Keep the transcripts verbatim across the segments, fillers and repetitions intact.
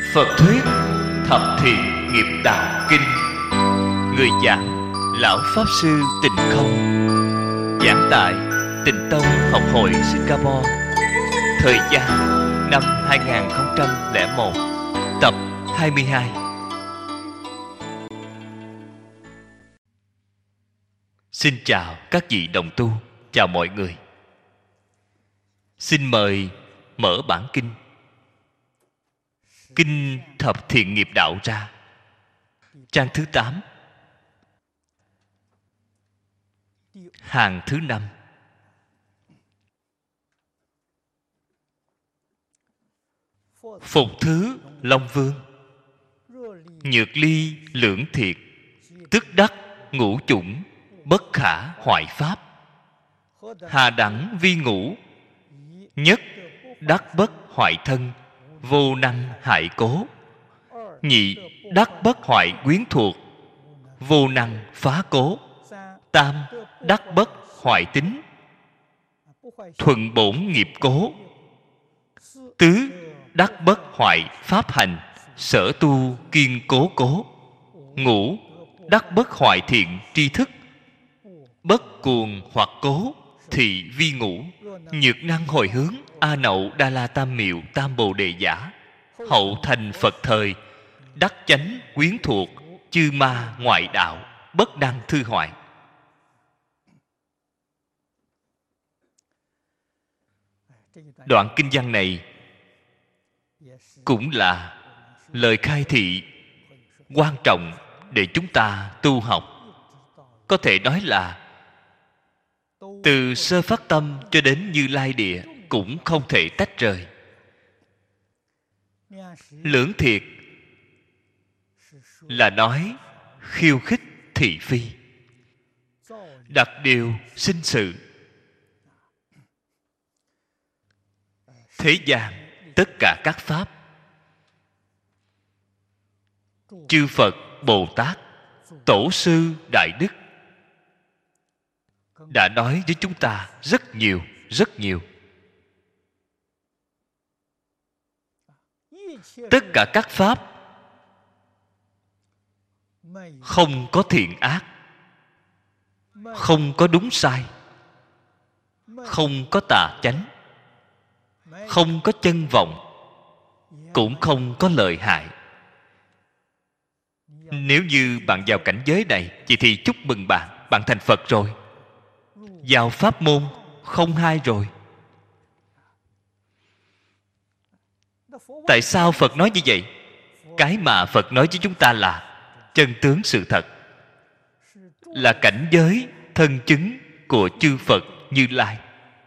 Phật thuyết Thập Thiện Nghiệp Đạo Kinh. Người giảng Lão Pháp Sư Tịnh Không. Giảng tại Tịnh Tông Học hội Singapore. Thời gian năm hai nghìn không trăm lẻ một. Tập hai mươi hai. Xin chào các vị đồng tu. Chào mọi người. Xin mời mở bản kinh Kinh Thập Thiện Nghiệp Đạo ra, trang thứ tám, hàng thứ năm. Phục thứ Long Vương, nhược ly lưỡng thiệt, tức đắc ngũ chủng, bất khả hoại pháp. Hà đẳng vi ngũ, nhất đắc bất hoại thân, vô năng hại cố. Nhị đắc bất hoại quyến thuộc, vô năng phá cố. Tam đắc bất hoại tính, thuận bổn nghiệp cố. Tứ đắc bất hoại pháp hành, sở tu kiên cố cố. Ngũ đắc bất hoại thiện tri thức, bất cuồng hoặc cố, thị vi ngũ. Nhược năng hồi hướng, A Nậu Đa La Tam Miệu Tam Bồ Đề Giả, hậu thành Phật thời, đắc chánh quyến thuộc, chư ma ngoại đạo, bất năng thư hoại. Đoạn kinh văn này cũng là lời khai thị quan trọng để chúng ta tu học. Có thể nói là từ sơ phát tâm cho đến Như Lai Địa cũng không thể tách rời. Lưỡng thiệt là nói khiêu khích thị phi, đặt điều sinh sự. Thế gian tất cả các pháp, chư Phật, Bồ Tát, Tổ sư, Đại Đức đã nói với chúng ta rất nhiều, rất nhiều. Tất cả các pháp không có thiện ác, không có đúng sai, không có tà chánh, không có chân vọng, cũng không có lợi hại. Nếu như bạn vào cảnh giới này, vậy thì chúc mừng bạn, bạn thành Phật rồi. Vào pháp môn không hai rồi. Tại sao Phật nói như vậy? Cái mà Phật nói với chúng ta là chân tướng sự thật, là cảnh giới thân chứng của chư Phật Như Lai.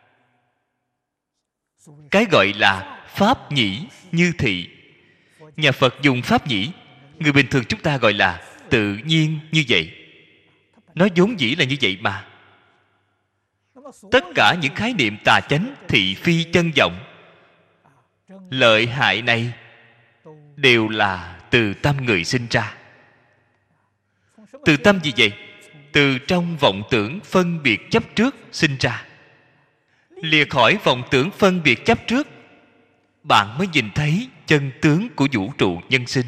Cái gọi là pháp nhĩ như thị. Nhà Phật dùng pháp nhĩ, người bình thường chúng ta gọi là tự nhiên như vậy. Nó vốn dĩ là như vậy mà. Tất cả những khái niệm tà chánh, thị phi, chân vọng, lợi hại này đều là từ tâm người sinh ra. Từ tâm gì vậy? Từ trong vọng tưởng phân biệt chấp trước sinh ra. Lìa khỏi vọng tưởng phân biệt chấp trước, bạn mới nhìn thấy chân tướng của vũ trụ nhân sinh.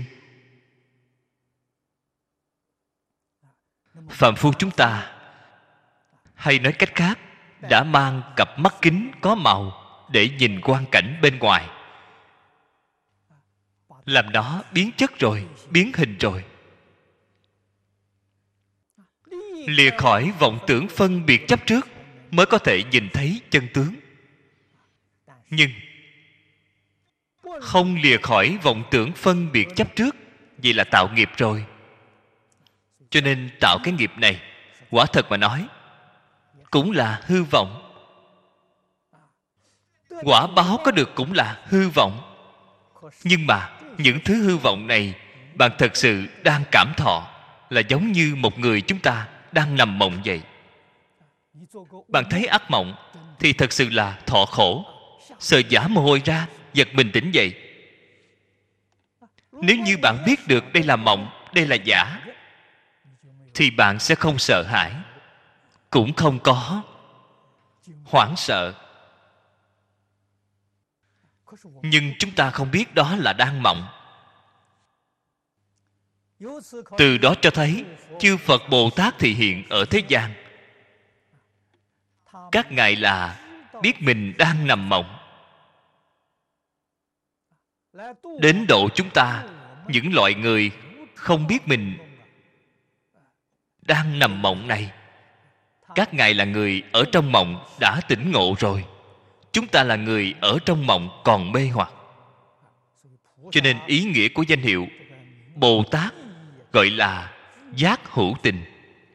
Phàm phu chúng ta, hay nói cách khác, đã mang cặp mắt kính có màu để nhìn quang cảnh bên ngoài, làm nó biến chất rồi, biến hình rồi. Lìa khỏi vọng tưởng phân biệt chấp trước mới có thể nhìn thấy chân tướng. Nhưng không lìa khỏi vọng tưởng phân biệt chấp trước, vậy là tạo nghiệp rồi. Cho nên tạo cái nghiệp này, quả thật mà nói, cũng là hư vọng. Quả báo có được cũng là hư vọng. Nhưng mà những thứ hư vọng này, bạn thật sự đang cảm thọ, là giống như một người chúng ta đang nằm mộng vậy. Bạn thấy ác mộng thì thật sự là thọ khổ, sợ giả mồ hôi ra, giật mình tỉnh dậy. Nếu như bạn biết được đây là mộng, đây là giả, thì bạn sẽ không sợ hãi, cũng không có hoảng sợ. Nhưng chúng ta không biết đó là đang mộng, Từ đó cho thấy chư Phật Bồ Tát thị hiện ở thế gian, các ngài là biết mình đang nằm mộng, đến độ chúng ta, những loại người không biết mình đang nằm mộng này. Các ngài là người ở trong mộng đã tỉnh ngộ rồi, chúng ta là người ở trong mộng còn mê hoặc. Cho nên ý nghĩa của danh hiệu Bồ Tát gọi là giác hữu tình.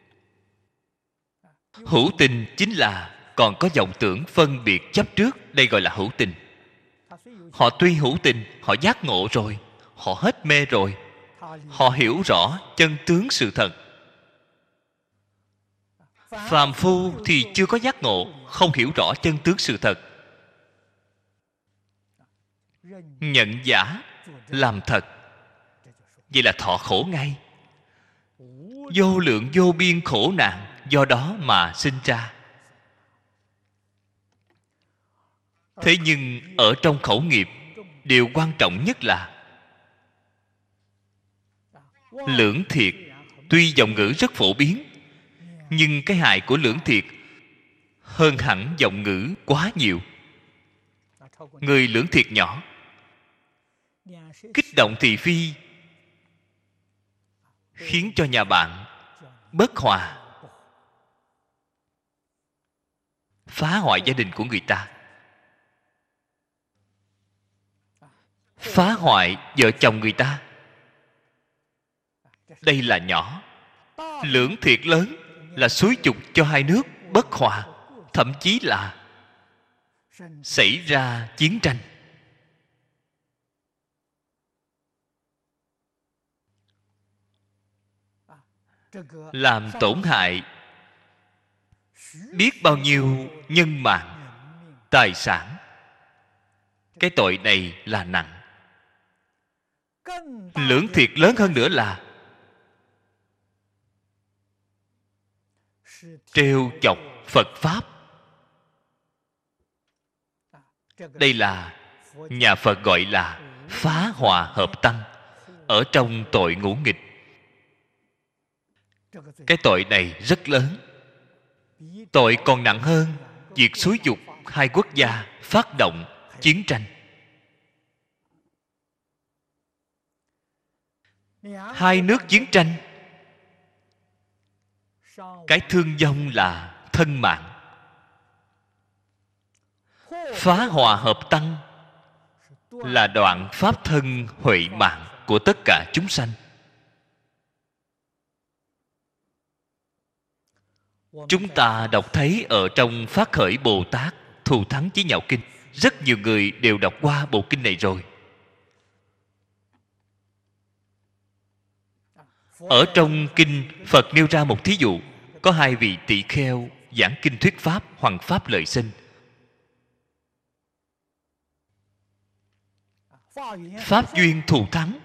Hữu tình chính là còn có vọng tưởng phân biệt chấp trước, đây gọi là hữu tình. Họ tuy hữu tình, họ giác ngộ rồi, họ hết mê rồi, họ hiểu rõ chân tướng sự thật. Phàm phu thì chưa có giác ngộ, không hiểu rõ chân tướng sự thật, nhận giả làm thật, vậy là thọ khổ ngay. Vô lượng vô biên khổ nạn do đó mà sinh ra. Thế nhưng ở trong khẩu nghiệp, điều quan trọng nhất là lưỡng thiệt. Tuy vọng ngữ rất phổ biến, nhưng cái hại của lưỡng thiệt hơn hẳn vọng ngữ quá nhiều. Người lưỡng thiệt nhỏ, kích động thị phi, khiến cho nhà bạn bất hòa, phá hoại gia đình của người ta, phá hoại vợ chồng người ta. Đây là nhỏ. Lưỡng thiệt lớn là xúi giục cho hai nước bất hòa, thậm chí là xảy ra chiến tranh. Làm tổn hại biết bao nhiêu nhân mạng, tài sản. Cái tội này là nặng. Lưỡng thiệt lớn hơn nữa là trêu chọc Phật Pháp. Đây là nhà Phật gọi là phá hòa hợp tăng, ở trong tội ngũ nghịch. Cái tội này rất lớn. Tội còn nặng hơn việc xúi giục hai quốc gia phát động chiến tranh. Hai nước chiến tranh, cái thương vong là thân mạng. Phá hòa hợp tăng là đoạn pháp thân huệ mạng của tất cả chúng sanh. Chúng ta đọc thấy ở trong Phát Khởi Bồ Tát Thù Thắng Chí Nhạo Kinh, rất nhiều người đều đọc qua bộ kinh này rồi. Ở trong kinh, Phật nêu ra một thí dụ. Có hai vị tỳ kheo giảng kinh thuyết pháp, hoằng pháp lợi sinh. Pháp duyên thù thắng.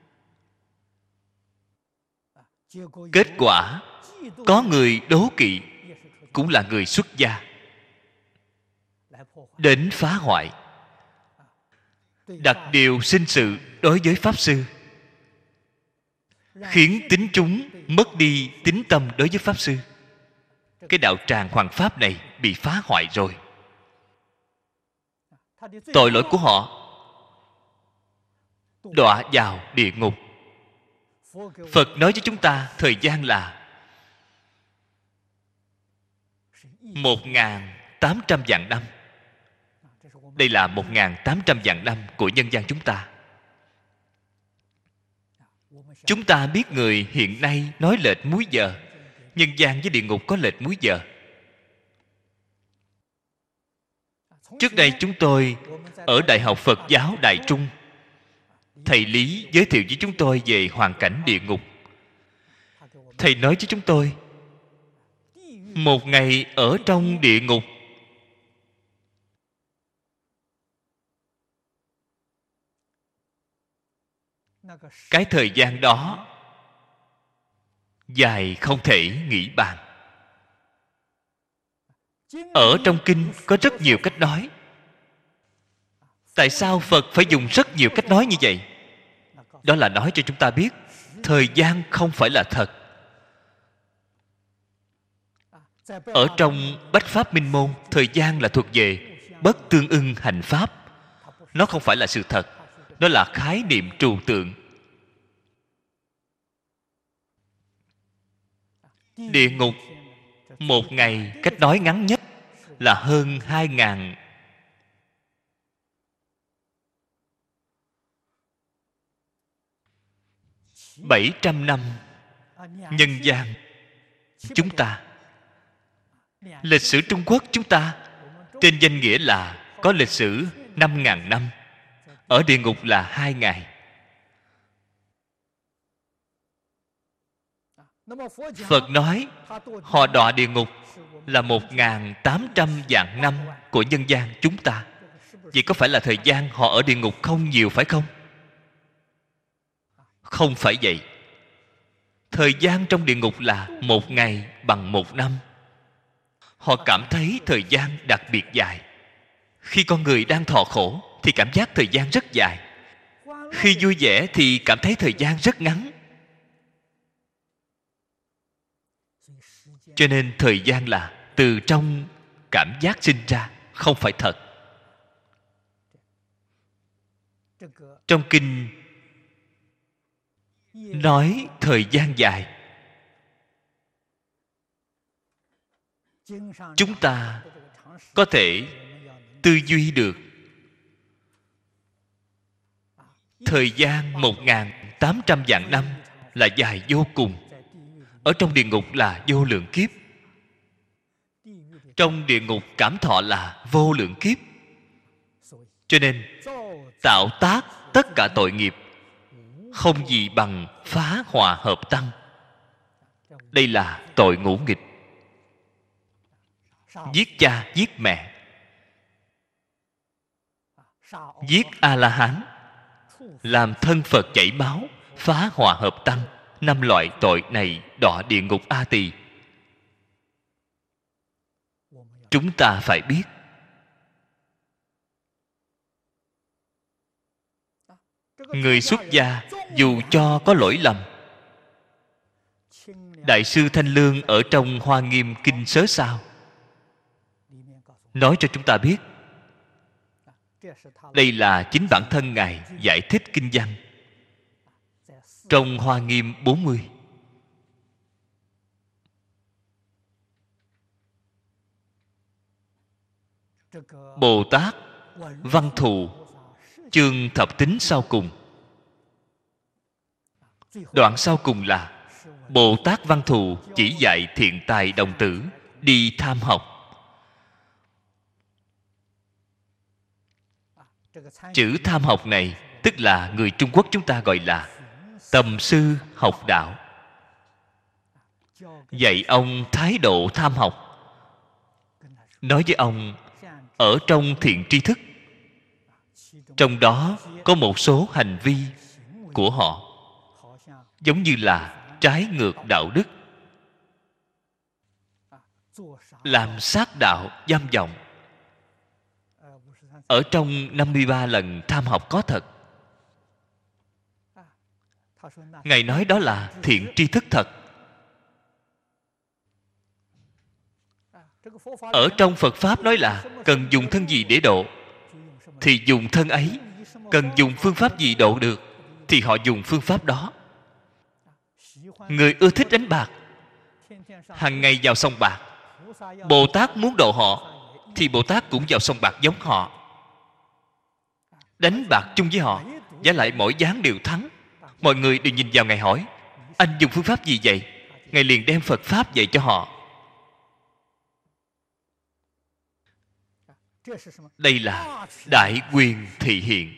Kết quả có người đố kỵ, cũng là người xuất gia, đến phá hoại, đặt điều sinh sự đối với Pháp Sư, khiến tín chúng mất đi tín tâm đối với Pháp Sư. Cái đạo tràng hoằng pháp này bị phá hoại rồi. Tội lỗi của họ đọa vào địa ngục. Phật nói với chúng ta thời gian là một ngàn tám trăm vạn năm. Đây là một ngàn tám trăm vạn năm của nhân gian chúng ta. Chúng ta biết người hiện nay nói lệch múi giờ. Nhân gian với địa ngục có lệch múi giờ. Trước đây chúng tôi ở Đại học Phật giáo Đại Trung, thầy Lý giới thiệu với chúng tôi về hoàn cảnh địa ngục. Thầy nói với chúng tôi, một ngày ở trong địa ngục cái thời gian đó dài không thể nghĩ bàn. Ở trong kinh có rất nhiều cách nói. Tại sao Phật phải dùng rất nhiều cách nói như vậy? Đó là nói cho chúng ta biết thời gian không phải là thật. Ở trong Bách Pháp Minh Môn, thời gian là thuộc về bất tương ưng hành pháp. Nó không phải là sự thật. Nó là khái niệm trừu tượng. Địa ngục, một ngày cách nói ngắn nhất là hơn hai ngàn bảy trăm năm nhân gian. Chúng ta, lịch sử Trung Quốc chúng ta, trên danh nghĩa là có lịch sử năm ngàn năm. Ở địa ngục là hai ngày. Phật nói họ đọa địa ngục là một ngàn tám trăm vạn năm của nhân gian chúng ta. Vậy có phải là thời gian họ ở địa ngục không nhiều phải không? Không phải vậy. Thời gian trong địa ngục là một ngày bằng một năm. Họ cảm thấy thời gian đặc biệt dài. Khi con người đang thọ khổ thì cảm giác thời gian rất dài. Khi vui vẻ thì cảm thấy thời gian rất ngắn. Cho nên thời gian là từ trong cảm giác sinh ra, không phải thật. Trong kinh nói thời gian dài. Chúng ta có thể tư duy được. Thời gian một ngàn tám trăm vạn năm là dài vô cùng. Ở trong địa ngục là vô lượng kiếp. Trong địa ngục cảm thọ là vô lượng kiếp. Cho nên tạo tác tất cả tội nghiệp không gì bằng phá hòa hợp tăng. Đây là tội ngũ nghịch. Giết cha giết mẹ, giết A-la-hán, làm thân Phật chảy máu, phá hòa hợp tăng. Năm loại tội này đọa địa ngục A Tỳ. Chúng ta phải biết. Người xuất gia dù cho có lỗi lầm, Đại sư Thanh Lương ở trong Hoa Nghiêm Kinh Sớ Sao nói cho chúng ta biết. Đây là chính bản thân Ngài giải thích kinh văn trong Hoa Nghiêm bốn mươi. Bồ Tát Văn Thù chương thập tính sau cùng. Đoạn sau cùng là Bồ Tát Văn Thù chỉ dạy thiện tài đồng tử đi tham học. Chữ tham học này tức là người Trung Quốc chúng ta gọi là tầm sư học đạo. Dạy ông thái độ tham học. Nói với ông ở trong thiện tri thức, trong đó có một số hành vi của họ giống như là trái ngược đạo đức, làm sát đạo giam vọng. Ở trong năm mươi ba lần tham học có thật. Ngài nói đó là thiện tri thức thật. Ở trong Phật Pháp nói là cần dùng thân gì để độ thì dùng thân ấy. Cần dùng phương pháp gì độ được thì họ dùng phương pháp đó. Người ưa thích đánh bạc, hàng ngày vào sòng bạc. Bồ Tát muốn độ họ thì Bồ Tát cũng vào sòng bạc giống họ, đánh bạc chung với họ, và lại mỗi ván đều thắng. Mọi người đều nhìn vào Ngài hỏi: anh dùng phương pháp gì vậy? Ngài liền đem Phật Pháp dạy cho họ. Đây là đại quyền thị hiện.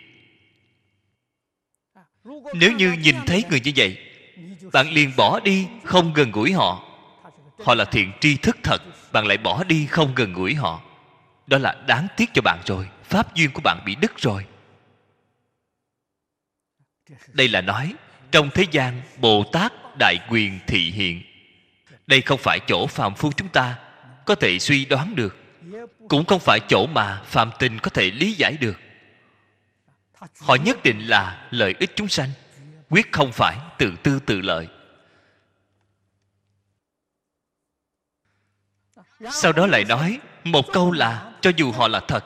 Nếu như nhìn thấy người như vậy, bạn liền bỏ đi, không gần gũi họ. Họ là thiện tri thức thật, bạn lại bỏ đi, không gần gũi họ. Đó là đáng tiếc cho bạn rồi. Pháp duyên của bạn bị đứt rồi. Đây là nói trong thế gian Bồ Tát đại quyền thị hiện. Đây không phải chỗ phàm phu chúng ta có thể suy đoán được, cũng không phải chỗ mà phàm tình có thể lý giải được. Họ nhất định là lợi ích chúng sanh, quyết không phải tự tư tự lợi. Sau đó lại nói một câu là cho dù họ là thật.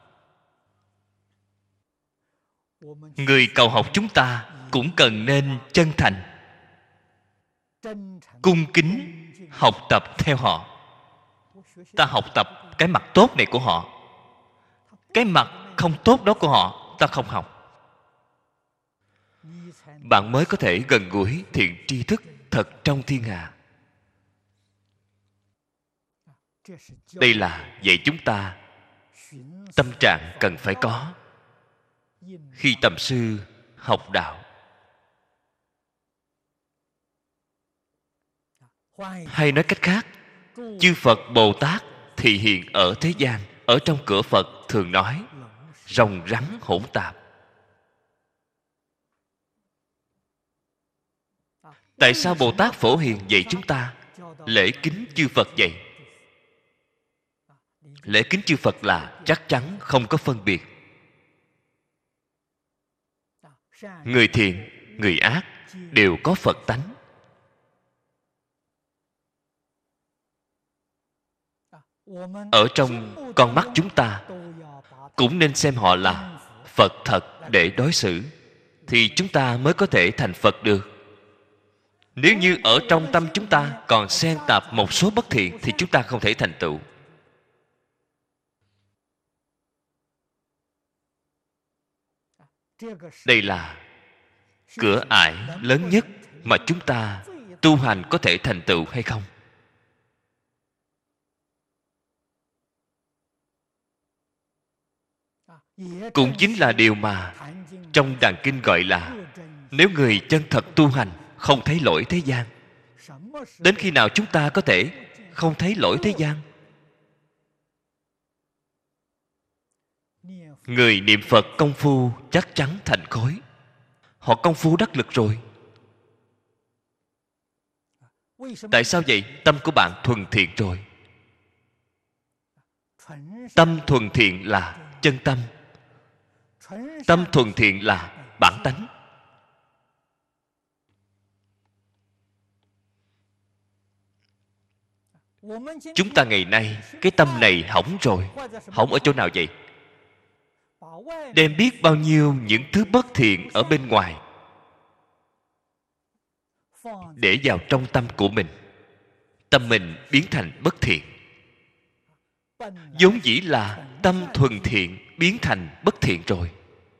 Người cầu học chúng ta cũng cần nên chân thành, cung kính học tập theo họ. Ta học tập cái mặt tốt này của họ, cái mặt không tốt đó của họ ta không học. Bạn mới có thể gần gũi thiện tri thức thật trong thiên hạ. Đây là dạy chúng ta tâm trạng cần phải có khi tầm sư học đạo. Hay nói cách khác, chư Phật Bồ Tát thị hiện ở thế gian, ở trong cửa Phật thường nói rồng rắn hỗn tạp. Tại sao Bồ Tát Phổ Hiền dạy chúng ta lễ kính chư Phật vậy? Lễ kính chư Phật là chắc chắn không có phân biệt. Người thiện, người ác đều có Phật tánh. Ở trong con mắt chúng ta cũng nên xem họ là Phật thật để đối xử, thì chúng ta mới có thể thành Phật được. Nếu như ở trong tâm chúng ta còn xen tạp một số bất thiện thì chúng ta không thể thành tựu. Đây là cửa ải lớn nhất mà chúng ta tu hành có thể thành tựu hay không? Cũng chính là điều mà trong Đàn Kinh gọi là nếu người chân thật tu hành không thấy lỗi thế gian. Đến khi nào chúng ta có thể không thấy lỗi thế gian? Người niệm Phật công phu chắc chắn thành khối. Họ công phu đắc lực rồi. Tại sao vậy? Tâm của bạn thuần thiện rồi. Tâm thuần thiện là chân tâm. Tâm thuần thiện là bản tánh. Chúng ta ngày nay cái tâm này hỏng rồi. Hỏng ở chỗ nào vậy? Đem biết bao nhiêu những thứ bất thiện ở bên ngoài để vào trong tâm của mình. Tâm mình biến thành bất thiện. vốn dĩ là tâm thuần thiện biến thành bất thiện rồi.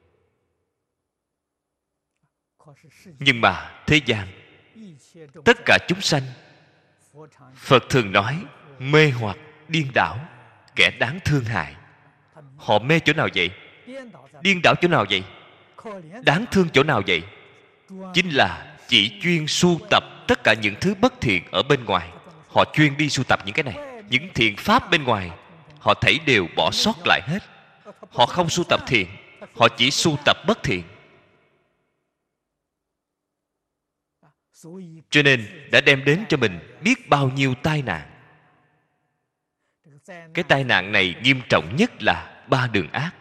Nhưng mà thế gian tất cả chúng sanh, Phật thường nói mê hoặc điên đảo, kẻ đáng thương hại. Họ mê chỗ nào vậy? Điên đảo chỗ nào vậy? Đáng thương chỗ nào vậy? Chính là chỉ chuyên sưu tập tất cả những thứ bất thiện ở bên ngoài. Họ chuyên đi sưu tập những cái này. Những thiện pháp bên ngoài họ thảy đều bỏ sót lại hết. Họ không sưu tập thiện, họ chỉ sưu tập bất thiện. Cho nên đã đem đến cho mình biết bao nhiêu tai nạn. Cái tai nạn này nghiêm trọng nhất là ba đường ác.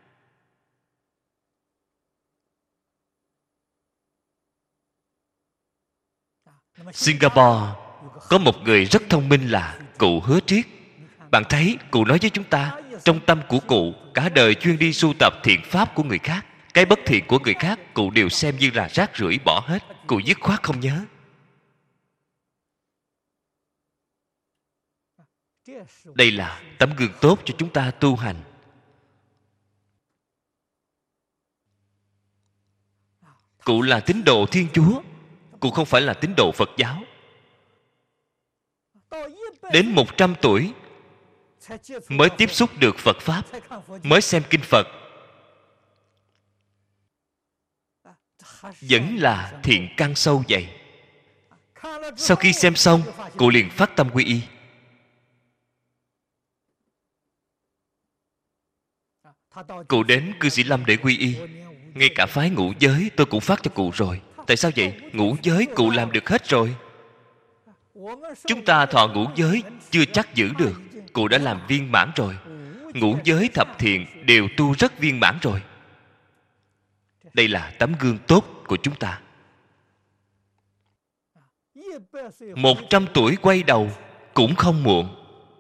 Singapore có một người rất thông minh là cụ Hứa Triết. Bạn thấy cụ nói với chúng ta, trong tâm của cụ cả đời chuyên đi sưu tập thiện pháp của người khác. Cái bất thiện của người khác cụ đều xem như là rác rưởi bỏ hết. Cụ dứt khoát không nhớ. Đây là tấm gương tốt cho chúng ta tu hành. Cụ là tín đồ Thiên Chúa, cụ không phải là tín đồ Phật giáo. Đến một trăm tuổi mới tiếp xúc được Phật Pháp, mới xem Kinh Phật, vẫn là thiện căn sâu dày. Sau khi xem xong, cụ liền phát tâm quy y. Cụ đến Cư Sĩ Lâm để quy y. Ngay cả phái ngũ giới tôi cũng phát cho cụ rồi. Tại sao vậy? Ngũ giới cụ làm được hết rồi. Chúng ta thọ ngũ giới chưa chắc giữ được. Cụ đã làm viên mãn rồi. Ngũ giới thập thiện đều tu rất viên mãn rồi. Đây là tấm gương tốt của chúng ta. Một trăm tuổi quay đầu cũng không muộn.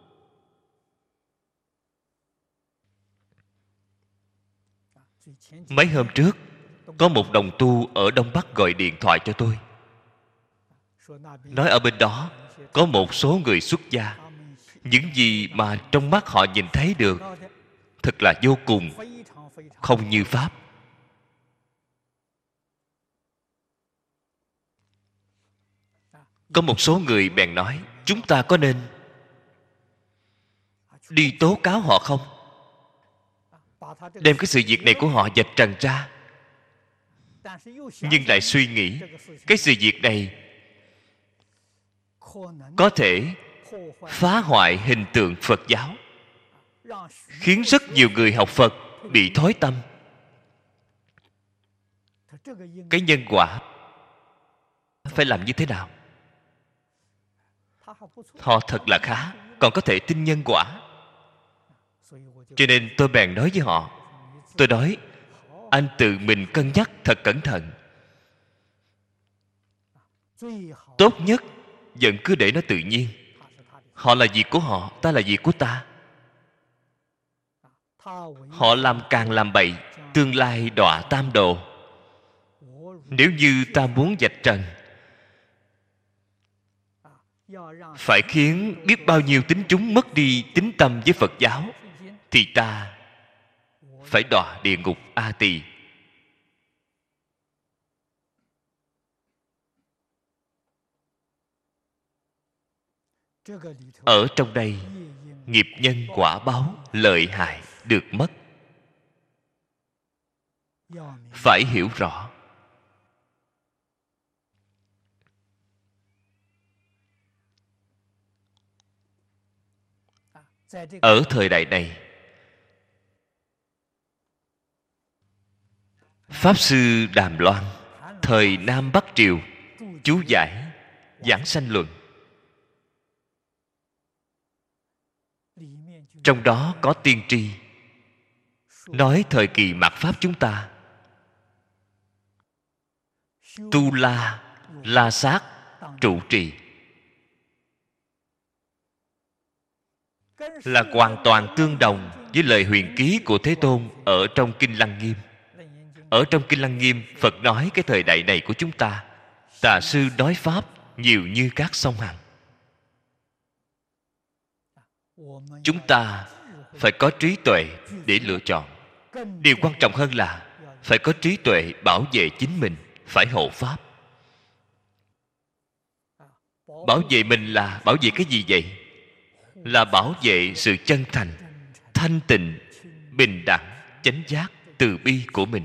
Mấy hôm trước, có một đồng tu ở Đông Bắc gọi điện thoại cho tôi, nói ở bên đó có một số người xuất gia, những gì mà trong mắt họ nhìn thấy được thật là vô cùng không như pháp. Có một số người bèn nói, chúng ta có nên đi tố cáo họ không? Đem cái sự việc này của họ vạch trần ra. Nhưng lại suy nghĩ, cái sự việc này có thể phá hoại hình tượng Phật giáo, khiến rất nhiều người học Phật bị thối tâm. Cái nhân quả phải làm như thế nào? Họ thật là khá, còn có thể tin nhân quả. Cho nên tôi bèn nói với họ, tôi nói, anh tự mình cân nhắc thật cẩn thận. Tốt nhất vẫn cứ để nó tự nhiên. Họ là việc của họ, ta là việc của ta. Họ làm càng làm bậy, tương lai đọa tam đồ. Nếu như ta muốn vạch trần, phải khiến biết bao nhiêu tín chúng mất đi tín tâm với Phật giáo, thì ta phải đọa địa ngục A Tỳ. Ở trong đây, nghiệp nhân quả báo lợi hại được mất, phải hiểu rõ. Ở thời đại này, Pháp Sư Đàm Loan thời Nam Bắc Triều chú giải Giảng Sanh Luận, trong đó có tiên tri nói thời kỳ mạt Pháp chúng ta, Tu La La Sát trụ trì, là hoàn toàn tương đồng với lời huyền ký của Thế Tôn ở trong Kinh Lăng Nghiêm. Ở trong Kinh Lăng Nghiêm, Phật nói cái thời đại này của chúng ta, tà sư nói Pháp nhiều như các sông Hằng. Chúng ta phải có trí tuệ để lựa chọn. Điều quan trọng hơn là phải có trí tuệ bảo vệ chính mình, phải hộ Pháp. Bảo vệ mình là bảo vệ cái gì vậy? Là bảo vệ sự chân thành, thanh tịnh, bình đẳng, chánh giác, từ bi của mình.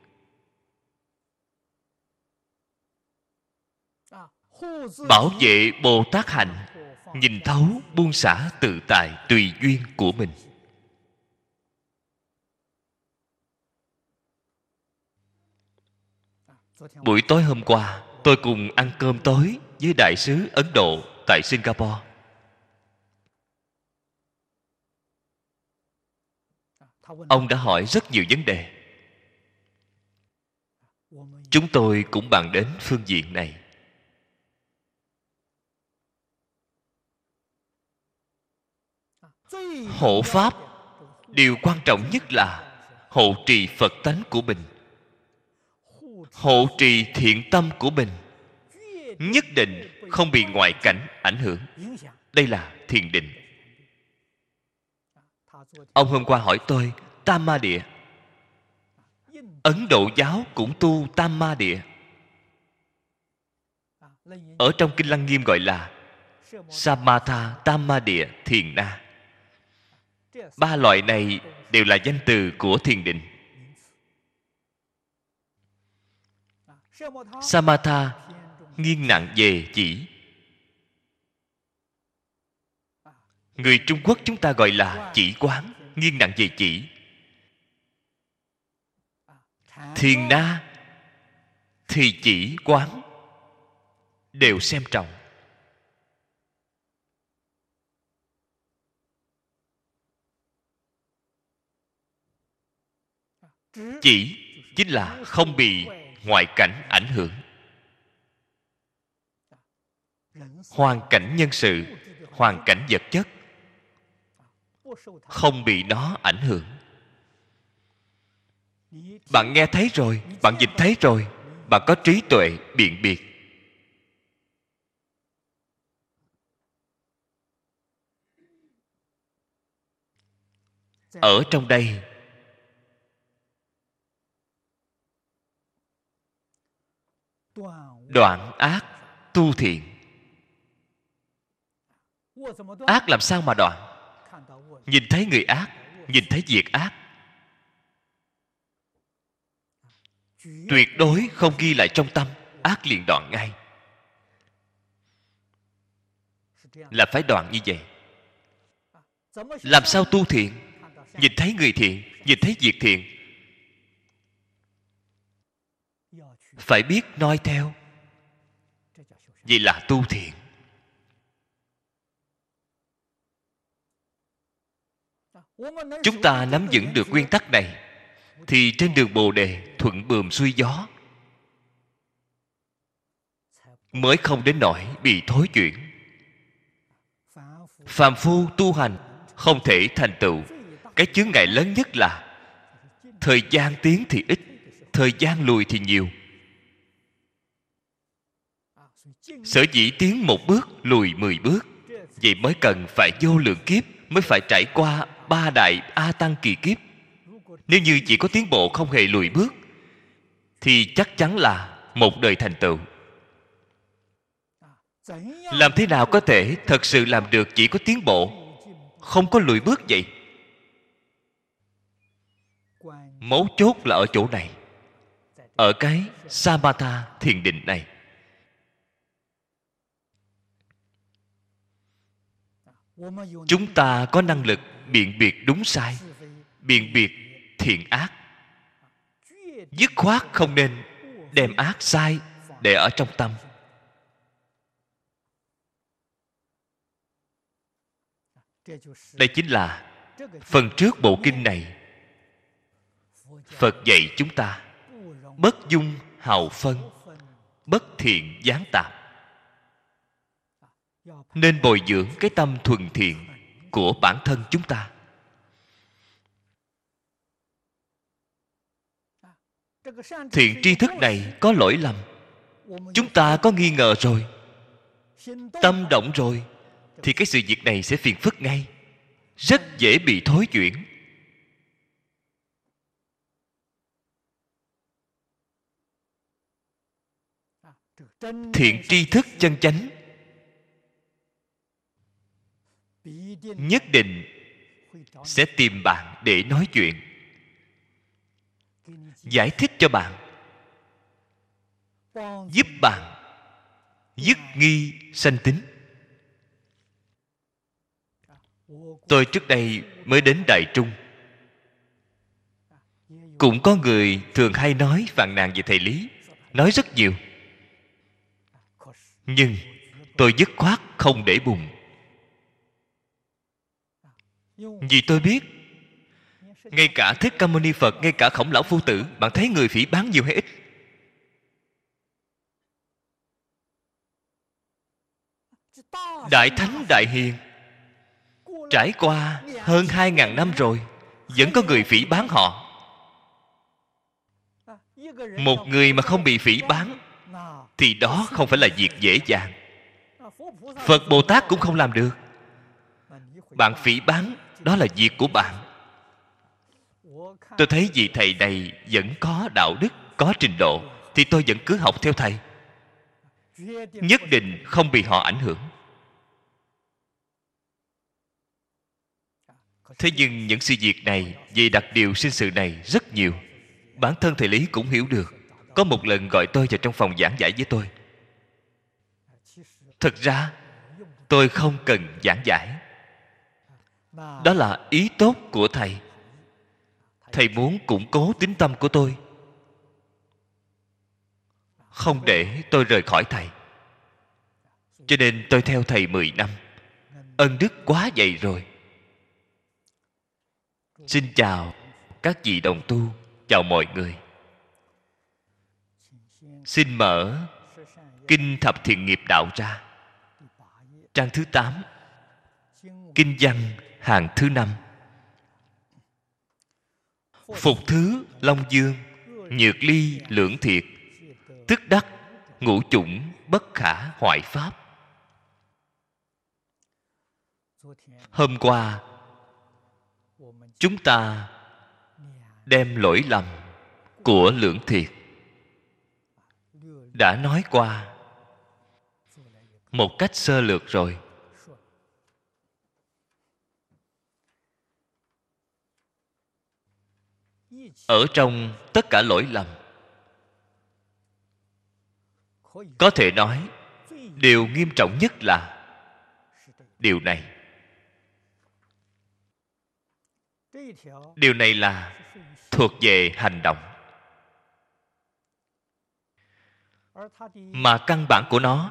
Bảo vệ Bồ Tát hạnh, nhìn thấu, buông xả, tự tại, tùy duyên của mình. Buổi tối hôm qua, tôi cùng ăn cơm tối với Đại sứ Ấn Độ tại Singapore. Ông đã hỏi rất nhiều vấn đề. Chúng tôi cũng bàn đến phương diện này. Hộ Pháp, điều quan trọng nhất là hộ trì Phật tánh của mình, hộ trì thiện tâm của mình, nhất định không bị ngoại cảnh ảnh hưởng. Đây là thiền định. Ông hôm qua hỏi tôi, Tam Ma Địa, Ấn Độ giáo cũng tu Tam Ma Địa. Ở trong Kinh Lăng Nghiêm gọi là Samatha Tam Ma Địa Thiền Na. Ba loại này đều là danh từ của thiền định. Samatha nghiêng nặng về chỉ. Người Trung Quốc chúng ta gọi là chỉ quán, nghiêng nặng về chỉ. Thiền Na thì chỉ quán đều xem trọng. Chỉ chính là không bị ngoại cảnh ảnh hưởng. hoàn cảnh nhân sự, hoàn cảnh vật chất không bị nó ảnh hưởng. Bạn nghe thấy rồi, bạn nhìn thấy rồi, bạn có trí tuệ biện biệt. Ở trong đây, đoạn ác tu thiện. Ác làm sao mà đoạn? Nhìn thấy người ác, nhìn thấy việc ác, tuyệt đối không ghi lại trong tâm, ác liền đoạn ngay. Là phải đoạn như vậy. Làm sao tu thiện? Nhìn thấy người thiện, nhìn thấy việc thiện, phải biết noi theo. Vậy là tu thiện. Chúng ta nắm vững được nguyên tắc này thì trên đường Bồ Đề thuận buồm xuôi gió, mới không đến nỗi bị thối chuyển. Phàm phu tu hành không thể thành tựu. Cái chướng ngại lớn nhất là thời gian tiến thì ít, thời gian lùi thì nhiều. Sở dĩ tiến một bước lùi mười bước, vậy mới cần phải vô lượng kiếp, mới phải trải qua ba đại A Tăng kỳ kiếp. Nếu như chỉ có tiến bộ không hề lùi bước thì chắc chắn là một đời thành tựu. Làm thế nào có thể thật sự làm được chỉ có tiến bộ, không có lùi bước vậy? Mấu chốt là ở chỗ này, ở cái Samatha thiền định này. Chúng ta có năng lực biện biệt đúng sai, biện biệt thiện ác. Dứt khoát không nên đem ác sai để ở trong tâm. Đây chính là phần trước bộ kinh này Phật dạy chúng ta: bất dung hào phân, bất thiện gián tạp. Nên bồi dưỡng cái tâm thuần thiện của bản thân chúng ta. Thiện tri thức này có lỗi lầm, chúng ta có nghi ngờ rồi, tâm động rồi, thì cái sự việc này sẽ phiền phức ngay, rất dễ bị thối chuyển. Thiện tri thức chân chánh nhất định sẽ tìm bạn để nói chuyện, giải thích cho bạn, giúp bạn dứt nghi sanh tính. Tôi trước đây mới đến Đại Trung, cũng có người thường hay nói phàn nàn về thầy Lý, nói rất nhiều. Nhưng tôi dứt khoát không để bụng. Vì tôi biết, ngay cả Thích Ca Mâu Ni Phật, ngay cả Khổng Lão Phu Tử, bạn thấy người phỉ báng nhiều hay ít? Đại Thánh Đại Hiền trải qua hơn hai ngàn năm rồi, vẫn có người phỉ báng họ. Một người mà không bị phỉ báng thì đó không phải là việc dễ dàng. Phật Bồ Tát cũng không làm được. Bạn phỉ báng, đó là việc của bạn. Tôi thấy vị thầy này vẫn có đạo đức, có trình độ, thì tôi vẫn cứ học theo thầy, nhất định không bị họ ảnh hưởng. Thế nhưng những sự việc này, về đặc điều sinh sự này rất nhiều. Bản thân thầy Lý cũng hiểu được. Có một lần gọi tôi vào trong phòng giảng giải với tôi. Thực ra tôi không cần giảng giải, đó là ý tốt của thầy. Thầy muốn củng cố tín tâm của tôi, không để tôi rời khỏi thầy. Cho nên tôi theo thầy mười năm. Ân đức quá dày rồi. Xin chào các vị đồng tu, chào mọi người. Xin mở Kinh Thập Thiện Nghiệp Đạo ra. Trang thứ tám, kinh văn hàng thứ năm. Phục thứ Long Dương, nhược ly lưỡng thiệt, tức đắc ngũ chủng bất khả hoại pháp. Hôm qua chúng ta đem lỗi lầm của lưỡng thiệt đã nói qua một cách sơ lược rồi. Ở trong tất cả lỗi lầm, có thể nói điều nghiêm trọng nhất là điều này. Điều này là thuộc về hành động, mà căn bản của nó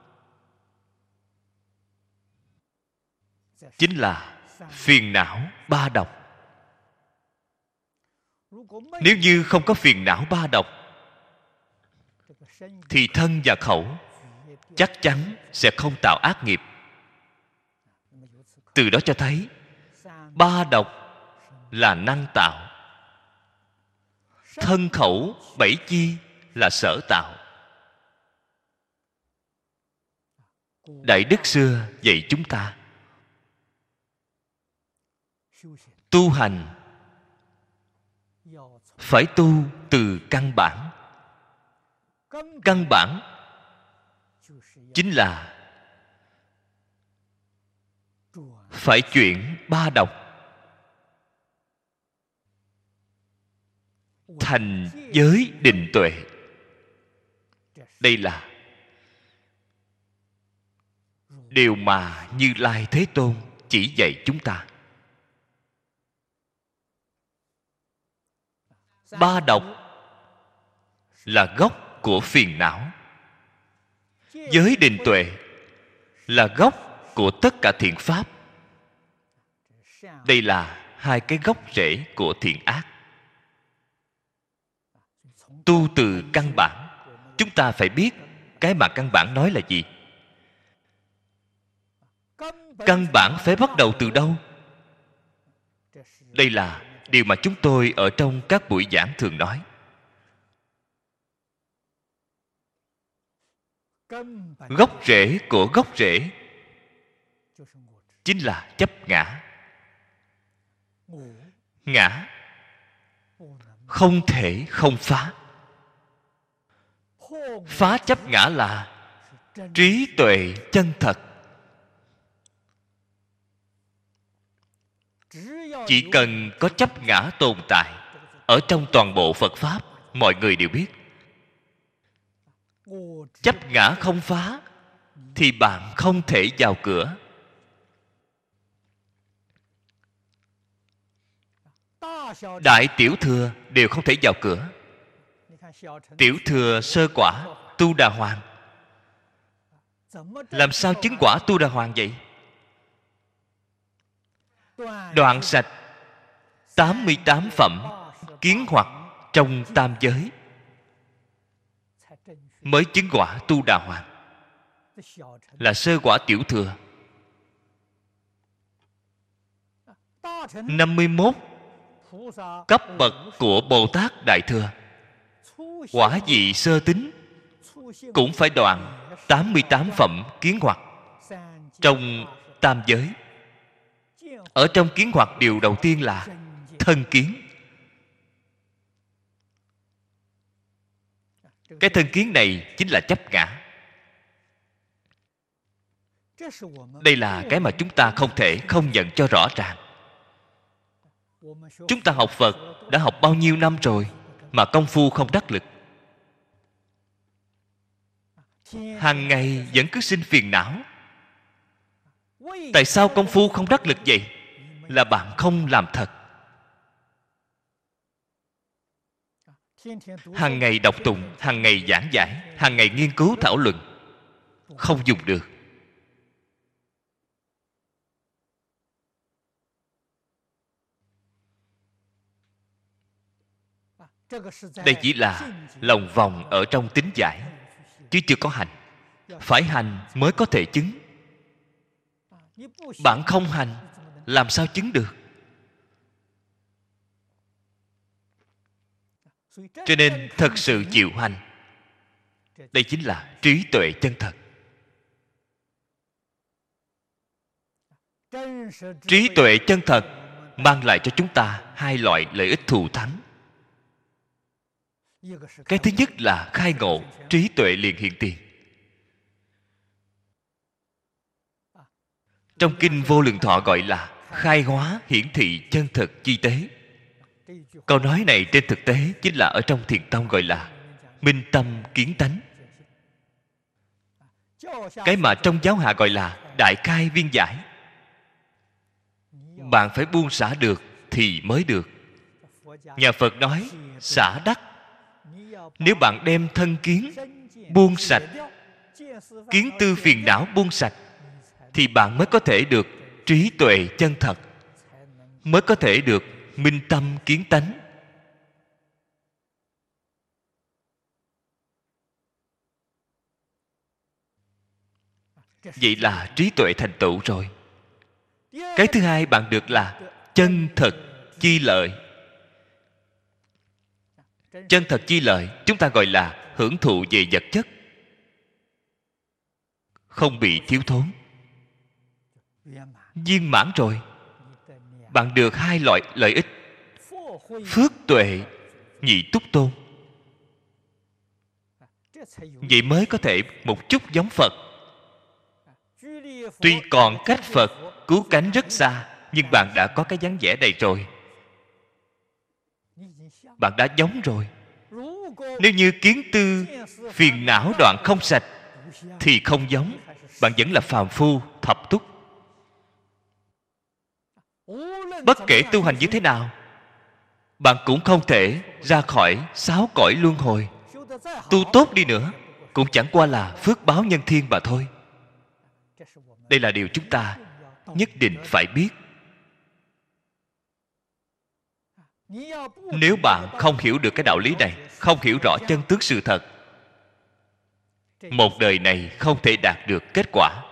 chính là phiền não ba độc. Nếu như không có phiền não ba độc thì thân và khẩu chắc chắn sẽ không tạo ác nghiệp. Từ đó cho thấy ba độc là năng tạo, thân khẩu bảy chi là sở tạo. Đại đức xưa dạy chúng ta tu hành phải tu từ căn bản. Căn bản chính là phải chuyển ba độc thành giới định tuệ. Đây là điều mà Như Lai Thế Tôn chỉ dạy chúng ta. Ba độc là gốc của phiền não. Giới định tuệ là gốc của tất cả thiện pháp. Đây là hai cái gốc rễ của thiện ác. Tu từ căn bản, chúng ta phải biết cái mà căn bản nói là gì. Căn bản phải bắt đầu từ đâu? Đây là điều mà chúng tôi ở trong các buổi giảng thường nói. Gốc rễ của gốc rễ chính là chấp ngã. Ngã không thể không phá. Phá chấp ngã là trí tuệ chân thật. Chỉ cần có chấp ngã tồn tại ở trong toàn bộ Phật Pháp, mọi người đều biết. Chấp ngã không phá thì bạn không thể vào cửa. Đại tiểu thừa đều không thể vào cửa. Tiểu thừa sơ quả Tu Đà Hoàng làm sao chứng quả Tu Đà Hoàng vậy? Đoạn sạch tám mươi tám phẩm kiến hoặc trong tam giới mới chứng quả Tu Đà Hoàng. Là sơ quả tiểu thừa. Năm mươi mốt cấp bậc của Bồ Tát Đại Thừa, quả vị sơ tính cũng phải đoạn tám mươi tám phẩm kiến hoặc trong tam giới. Ở trong kiến hoặc, điều đầu tiên là thân kiến. Cái thân kiến này chính là chấp ngã. Đây là cái mà chúng ta không thể không nhận cho rõ ràng. Chúng ta học Phật đã học bao nhiêu năm rồi mà công phu không đắc lực. Hàng ngày vẫn cứ sinh phiền não. Tại sao công phu không đắc lực vậy? Là bạn không làm thật. Hàng ngày đọc tụng, hàng ngày giảng giải, hàng ngày nghiên cứu thảo luận, không dùng được. Đây chỉ là lòng vòng ở trong tính giải, chứ chưa có hành. Phải hành mới có thể chứng. Bạn không hành, làm sao chứng được? Cho nên thật sự chịu hành, đây chính là trí tuệ chân thật. Trí tuệ chân thật mang lại cho chúng ta hai loại lợi ích thù thắng. Cái thứ nhất là khai ngộ, trí tuệ liền hiện tiền. Trong kinh Vô Lượng Thọ gọi là khai hóa hiển thị chân thực chi tế. Câu nói này trên thực tế chính là ở trong Thiền tông gọi là minh tâm kiến tánh. Cái mà trong giáo hạ gọi là đại khai viên giải. Bạn phải buông xả được thì mới được. Nhà Phật nói xả đắc. Nếu bạn đem thân kiến buông sạch, kiến tư phiền não buông sạch, thì bạn mới có thể được trí tuệ chân thật, mới có thể được minh tâm kiến tánh. Vậy là trí tuệ thành tựu rồi. Cái thứ hai bạn được là chân thật chi lợi. Chân thật chi lợi chúng ta gọi là hưởng thụ về vật chất, không bị thiếu thốn, viên mãn rồi. Bạn được hai loại lợi ích: phước tuệ nhị túc tôn. Vậy mới có thể một chút giống Phật. Tuy còn cách Phật cứu cánh rất xa, nhưng bạn đã có cái dáng vẻ này rồi. Bạn đã giống rồi. Nếu như kiến tư phiền não đoạn không sạch thì không giống. Bạn vẫn là phàm phu thập túc. Bất kể tu hành như thế nào, bạn cũng không thể ra khỏi sáu cõi luân hồi. Tu tốt đi nữa cũng chẳng qua là phước báo nhân thiên mà thôi. Đây là điều chúng ta nhất định phải biết. Nếu bạn không hiểu được cái đạo lý này, không hiểu rõ chân tướng sự thật, một đời này không thể đạt được kết quả.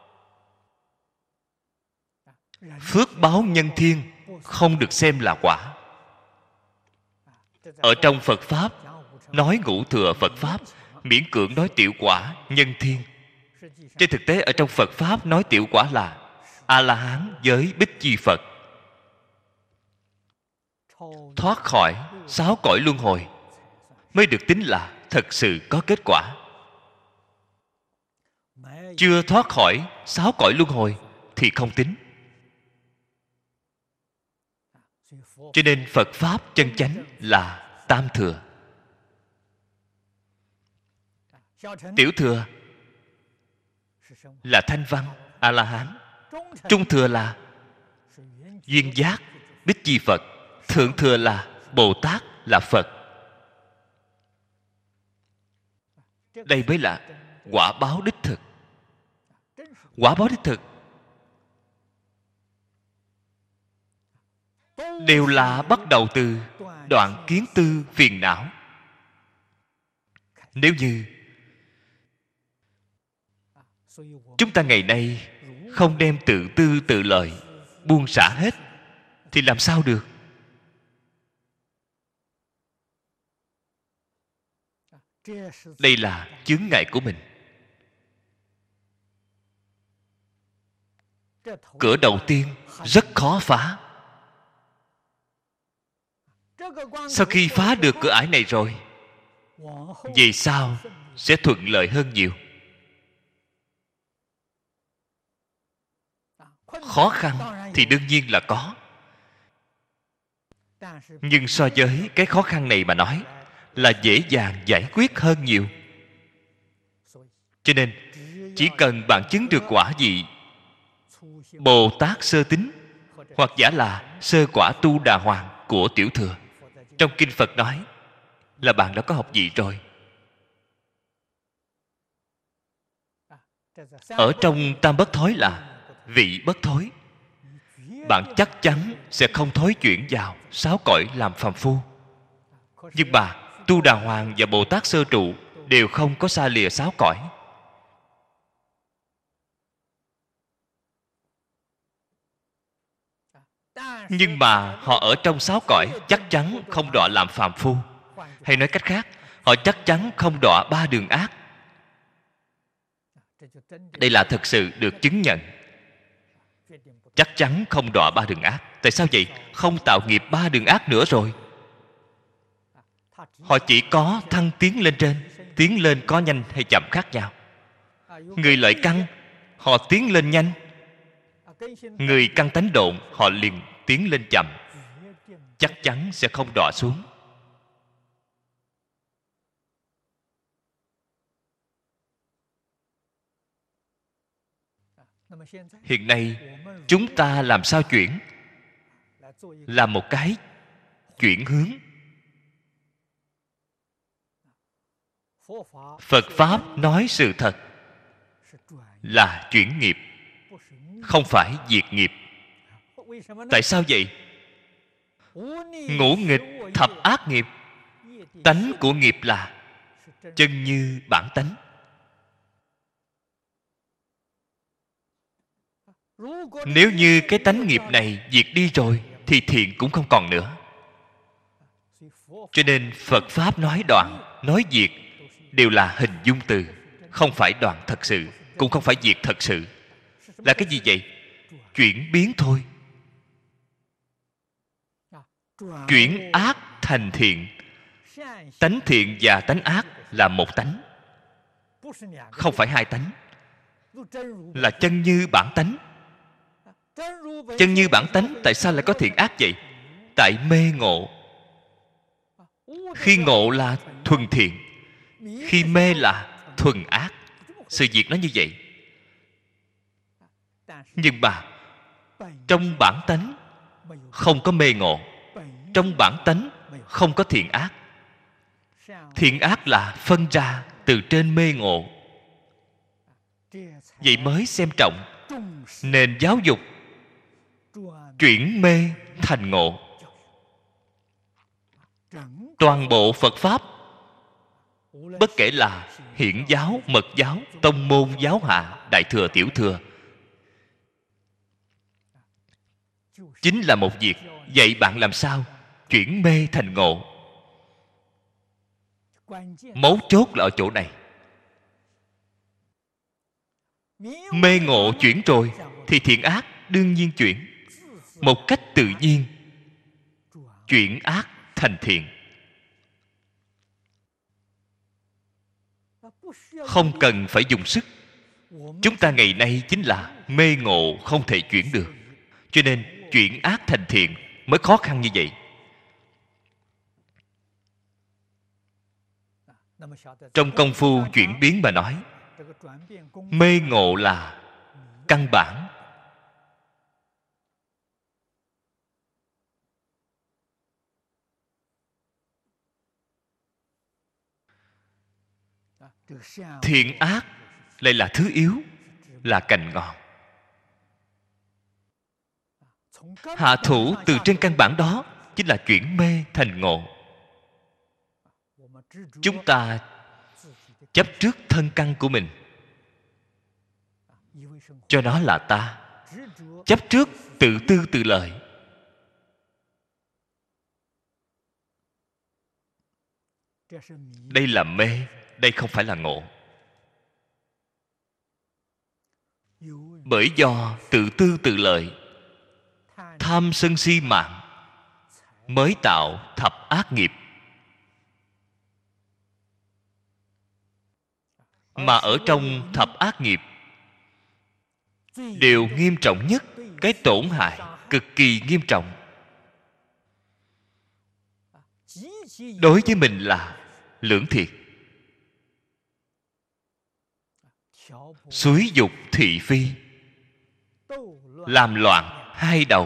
Phước báo nhân thiên không được xem là quả. Ở trong Phật Pháp nói ngũ thừa Phật Pháp, miễn cưỡng nói tiểu quả nhân thiên. Trên thực tế ở trong Phật Pháp nói tiểu quả là A-la-hán với Bích Chi Phật, thoát khỏi sáu cõi luân hồi mới được tính là thật sự có kết quả. Chưa thoát khỏi sáu cõi luân hồi thì không tính. Cho nên Phật Pháp chân chánh là tam thừa. Tiểu thừa là Thanh Văn, A-la-hán. Trung thừa là Duyên Giác, Bích Chi Phật. Thượng thừa là Bồ Tát, là Phật. Đây mới là quả báo đích thực. Quả báo đích thực đều là bắt đầu từ đoạn kiến tư phiền não. Nếu như chúng ta ngày nay không đem tự tư tự lợi buông xả hết thì làm sao được? Đây là chướng ngại của mình. Cửa đầu tiên rất khó phá. Sau khi phá được cửa ải này rồi, về sau sẽ thuận lợi hơn nhiều. Khó khăn thì đương nhiên là có, nhưng so với cái khó khăn này mà nói là dễ dàng giải quyết hơn nhiều. Cho nên chỉ cần bạn chứng được quả vị Bồ Tát sơ tín, hoặc giả là sơ quả Tu Đà Hoàng của tiểu thừa, trong kinh Phật nói là bạn đã có học vị rồi. Ở trong tam bất thối là vị bất thối. Bạn chắc chắn sẽ không thối chuyển vào sáu cõi làm phàm phu. Nhưng mà Tu Đà Hoàng và Bồ Tát sơ trụ đều không có xa lìa sáu cõi. nhưng mà họ ở trong sáu cõi chắc chắn không đọa làm phàm phu. Hay nói cách khác, họ chắc chắn không đọa ba đường ác. Đây là thực sự được chứng nhận. Chắc chắn không đọa ba đường ác. Tại sao vậy? Không tạo nghiệp ba đường ác nữa rồi. Họ chỉ có thăng tiến lên trên. Tiến lên có nhanh hay chậm khác nhau. Người lợi căn, họ tiến lên nhanh. Người căn tánh độn, họ liền tiến lên chậm. Chắc chắn sẽ không đọa xuống. Hiện nay chúng ta làm sao chuyển? Làm một cái chuyển hướng. Phật Pháp nói sự thật là chuyển nghiệp, không phải diệt nghiệp. Tại sao vậy? Ngũ nghịch thập ác nghiệp, tánh của nghiệp là chân như bản tánh. Nếu như cái tánh nghiệp này diệt đi rồi thì thiện cũng không còn nữa. Cho nên Phật Pháp nói đoạn, nói diệt đều là hình dung từ, không phải đoạn thật sự, cũng không phải diệt thật sự. Là cái gì vậy? Chuyển biến thôi. Chuyển ác thành thiện. Tánh thiện và tánh ác là một tánh, không phải hai tánh. Là chân như bản tánh. Chân như bản tánh, tại sao lại có thiện ác vậy? Tại mê ngộ. Khi ngộ là thuần thiện, khi mê là thuần ác. Sự việc nó như vậy. Nhưng mà trong bản tánh không có mê ngộ, trong bản tánh không có thiện ác. Thiện ác là phân ra từ trên mê ngộ. Vậy mới xem trọng. Nền giáo dục chuyển mê thành ngộ. Toàn bộ Phật Pháp, bất kể là hiển giáo, mật giáo, tông môn giáo hạ, đại thừa, tiểu thừa, chính là một việc dạy bạn làm sao chuyển mê thành ngộ. Mấu chốt là ở chỗ này. Mê ngộ chuyển rồi thì thiện ác đương nhiên chuyển. Một cách tự nhiên chuyển ác thành thiện. Không cần phải dùng sức. Chúng ta ngày nay chính là mê ngộ không thể chuyển được. Cho nên chuyển ác thành thiện mới khó khăn như vậy. Trong công phu chuyển biến mà nói, mê ngộ là căn bản. Thiện ác lại là thứ yếu, là cành ngọn. Hạ thủ từ trên căn bản đó chính là chuyển mê thành ngộ. Chúng ta chấp trước thân căn của mình, cho nó là ta. Chấp trước tự tư tự lợi. Đây là mê, đây không phải là ngộ. Bởi do tự tư tự lợi, tham sân si mạng, mới tạo thập ác nghiệp. Mà ở trong thập ác nghiệp, điều nghiêm trọng nhất, cái tổn hại cực kỳ nghiêm trọng, đối với mình là lưỡng thiệt. Xúi dục thị phi, làm loạn hai đầu.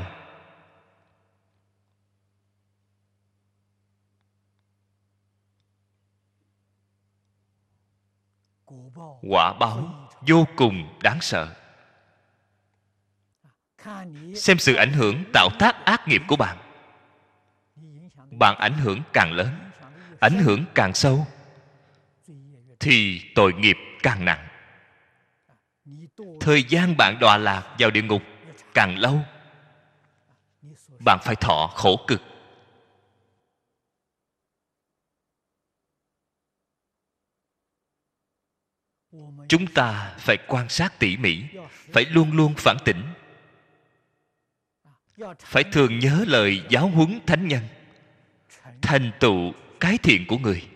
Quả báo vô cùng đáng sợ. Xem sự ảnh hưởng tạo tác ác nghiệp của bạn. Bạn ảnh hưởng càng lớn, ảnh hưởng càng sâu, thì tội nghiệp càng nặng. Thời gian bạn đọa lạc vào địa ngục càng lâu, bạn phải thọ khổ cực. Chúng ta phải quan sát tỉ mỉ, phải luôn luôn phản tỉnh, phải thường nhớ lời giáo huấn thánh nhân, thành tựu cái thiện của người,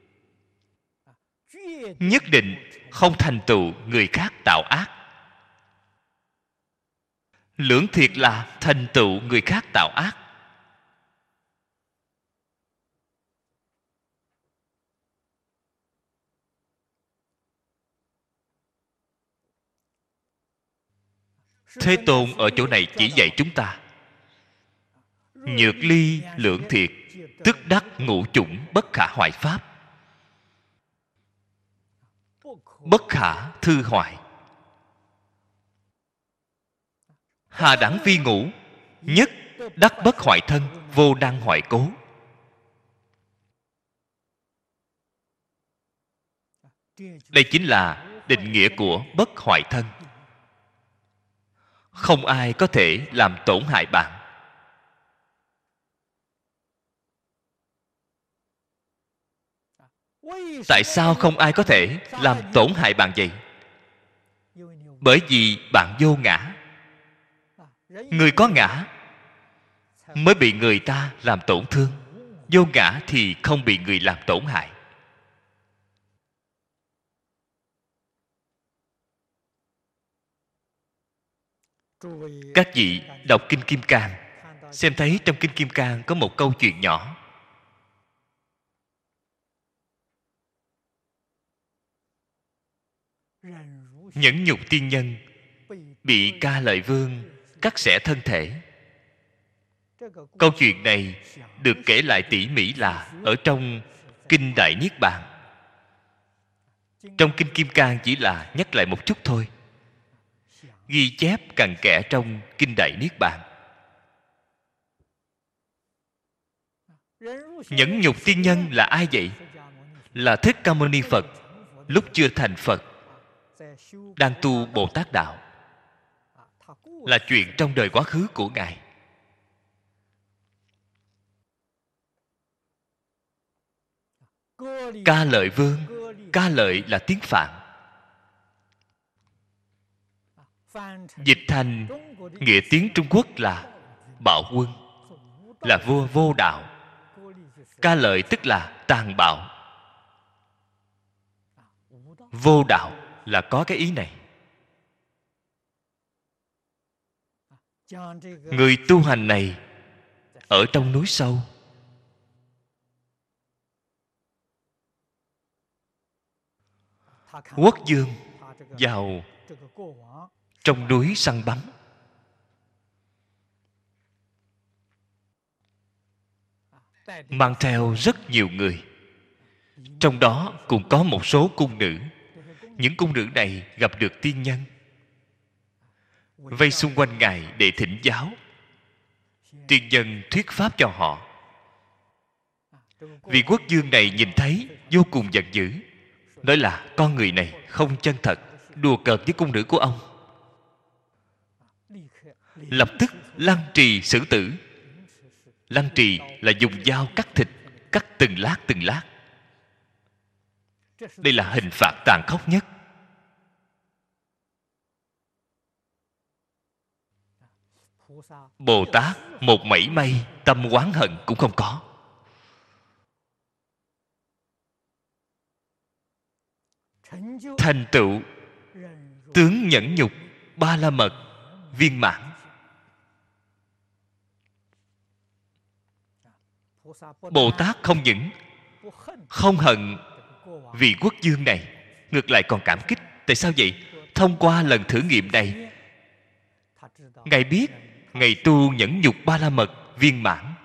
nhất định không thành tựu người khác tạo ác. Lưỡng thiệt là thành tựu người khác tạo ác. Thế Tôn ở chỗ này chỉ dạy chúng ta nhược ly lưỡng thiệt, tức đắc ngũ chủng bất khả hoại pháp. Bất khả thư hoại. Hà đẳng vi ngũ, nhất đắc bất hoại thân, vô năng hoại cố. Đây chính là định nghĩa của bất hoại thân. Không ai có thể làm tổn hại bạn. Tại sao không ai có thể làm tổn hại bạn vậy? Bởi vì bạn vô ngã. Người có ngã mới bị người ta làm tổn thương. Vô ngã thì không bị người làm tổn hại. Các vị đọc Kinh Kim Cang, xem thấy trong Kinh Kim Cang có một câu chuyện nhỏ. Nhẫn nhục tiên nhân bị Ca Lợi Vương cắt xẻ thân thể. Câu chuyện này được kể lại tỉ mỉ là ở trong Kinh Đại Niết Bàn. Trong Kinh Kim Cang chỉ là nhắc lại một chút thôi. Ghi chép cặn kẽ trong Kinh Đại Niết Bàn. Nhẫn nhục tiên nhân là ai vậy? Là Thích Ca Mâu Ni Phật lúc chưa thành Phật, đang tu Bồ Tát Đạo. Là chuyện trong đời quá khứ của Ngài. Ca Lợi Vương. Ca Lợi là tiếng Phạn, dịch thành nghĩa tiếng Trung Quốc là Bạo Quân, là vua vô đạo. Ca Lợi tức là tàn bạo. Vô đạo là có cái ý này. Người tu hành này ở trong núi sâu, quốc vương vào trong núi săn bắn. Mang theo rất nhiều người, trong đó cũng có một số cung nữ. Những cung nữ này gặp được tiên nhân, vây xung quanh Ngài để thỉnh giáo. Tiên nhân thuyết pháp cho họ. Vị quốc vương này nhìn thấy vô cùng giận dữ, nói là con người này không chân thật, đùa cợt với cung nữ của ông. Lập tức lăng trì xử tử. Lăng trì là dùng dao cắt thịt, cắt từng lát từng lát. Đây là hình phạt tàn khốc nhất. Bồ Tát một mảy may tâm oán hận cũng không có. Thành tựu tướng nhẫn nhục ba la mật viên mãn. Bồ Tát không những không hận vị quốc vương này, ngược lại còn cảm kích. Tại sao vậy? Thông qua lần thử nghiệm này, Ngài biết Ngài tu nhẫn nhục ba la mật viên mãn.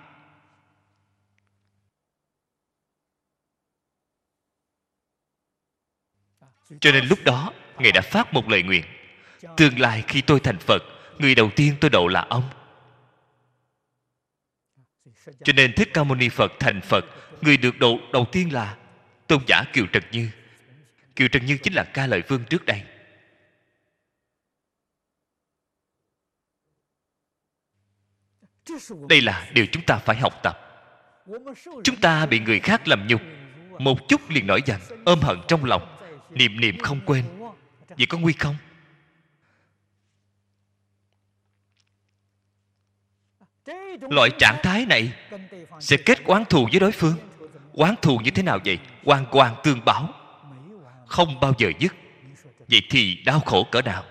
Cho nên lúc đó Ngài đã phát một lời nguyện: tương lai khi tôi thành Phật, người đầu tiên tôi độ là ông. Cho nên Thích Ca Mâu Ni Phật thành Phật, người được độ đầu tiên là tôn giả Kiều Trần Như. Kiều Trần Như chính là Ca Lợi Vương trước đây. Đây là điều chúng ta phải học tập. Chúng ta bị người khác làm nhục một chút liền nổi giận, ôm hận trong lòng, niệm niệm không quên. Vậy có nguy không? Loại trạng thái này sẽ kết oán thù với đối phương. Oán thù như thế nào vậy? Oan oan tương báo, không bao giờ dứt. Vậy thì đau khổ cỡ nào?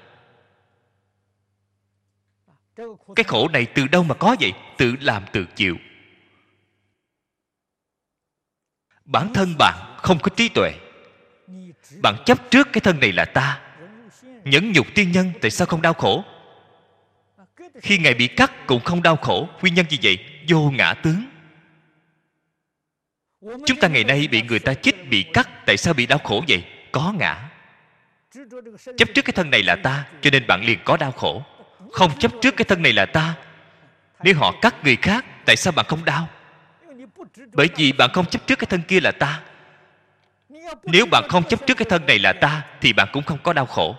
Cái khổ này từ đâu mà có vậy? Tự làm tự chịu. Bản thân bạn không có trí tuệ, bạn chấp trước cái thân này là ta. Nhẫn nhục tiên nhân tại sao không đau khổ? Khi Ngài bị cắt cũng không đau khổ. Nguyên nhân gì vậy? Vô ngã tướng. Chúng ta ngày nay bị người ta chích, bị cắt, tại sao bị đau khổ vậy? Có ngã. Chấp trước cái thân này là ta, cho nên bạn liền có đau khổ. Không chấp trước cái thân này là ta, nếu họ cắt người khác, tại sao bạn không đau? Bởi vì bạn không chấp trước cái thân kia là ta. Nếu bạn không chấp trước cái thân này là ta, thì bạn cũng không có đau khổ.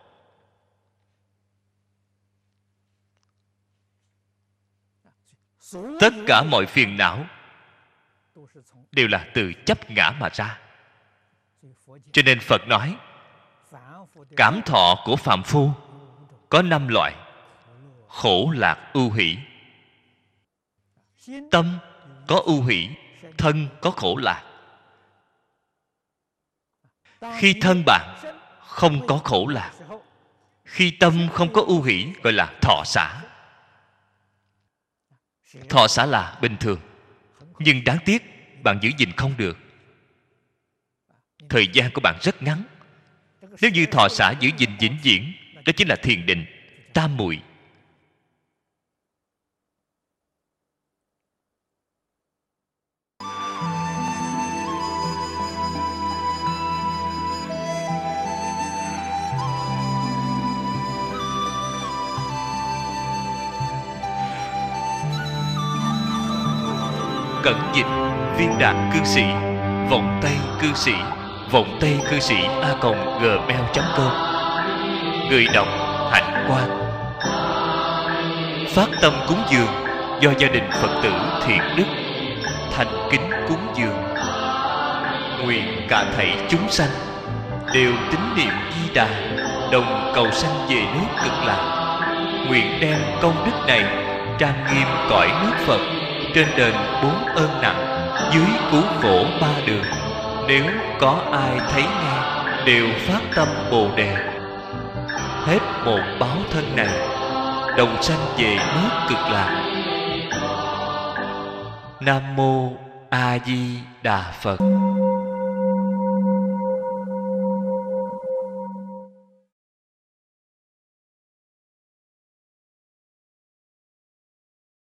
Tất cả mọi phiền não đều là từ chấp ngã mà ra. Cho nên Phật nói cảm thọ của phàm phu có năm loại: khổ lạc ưu hỷ. Tâm có ưu hỷ, thân có khổ lạc. Khi thân bạn không có khổ lạc, khi tâm không có ưu hỷ, gọi là thọ xả. Thọ xả là bình thường, nhưng đáng tiếc bạn giữ gìn không được. Thời gian của bạn rất ngắn. Nếu như thọ xả giữ gìn vĩnh viễn, đó chính là thiền định, tam muội. Cẩn dịch viên đạt cư sĩ, vọng tây cư sĩ, vọng tây cư sĩ a còng gmail chấm com. Người đọc Hạnh Quang. Phát tâm cúng dường do gia đình Phật tử thiện đức thành kính cúng dường. Nguyện cả thảy chúng sanh đều tín niệm Di Đà, đồng cầu sanh về nước Cực Lạc. Nguyện đem công đức này trang nghiêm cõi nước Phật, trên đền bốn ơn nặng, dưới cứu khổ ba đường. Nếu có ai thấy nghe, đều phát tâm Bồ Đề. Hết một báo thân này, đồng sanh về nước Cực Lạc. Nam mô A Di Đà Phật.